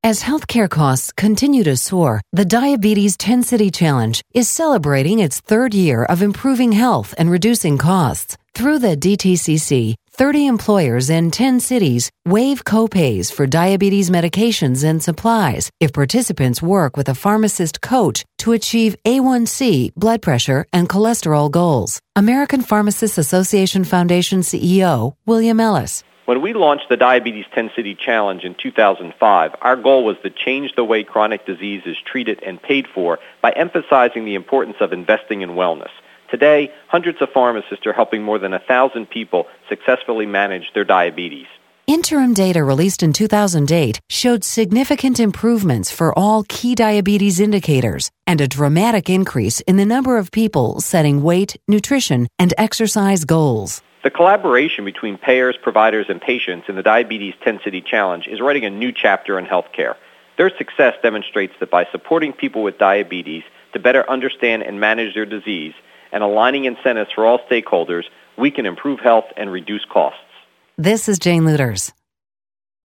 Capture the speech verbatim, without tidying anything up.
As healthcare costs continue to soar, the Diabetes ten City Challenge is celebrating its third year of improving health and reducing costs. Through the D T C C, thirty employers in ten cities waive copays for diabetes medications and supplies if participants work with a pharmacist coach to achieve A one C, blood pressure, and cholesterol goals. American Pharmacists Association Foundation C E O William Ellis. When we launched the Diabetes ten City Challenge in two thousand five, our goal was to change the way chronic disease is treated and paid for by emphasizing the importance of investing in wellness. Today, hundreds of pharmacists are helping more than one thousand people successfully manage their diabetes. Interim data released in two thousand eight showed significant improvements for all key diabetes indicators and a dramatic increase in the number of people setting weight, nutrition, and exercise goals. The collaboration between payers, providers, and patients in the Diabetes ten City Challenge is writing a new chapter in healthcare. Their success demonstrates that by supporting people with diabetes to better understand and manage their disease and aligning incentives for all stakeholders, we can improve health and reduce costs. This is Jane Lueders.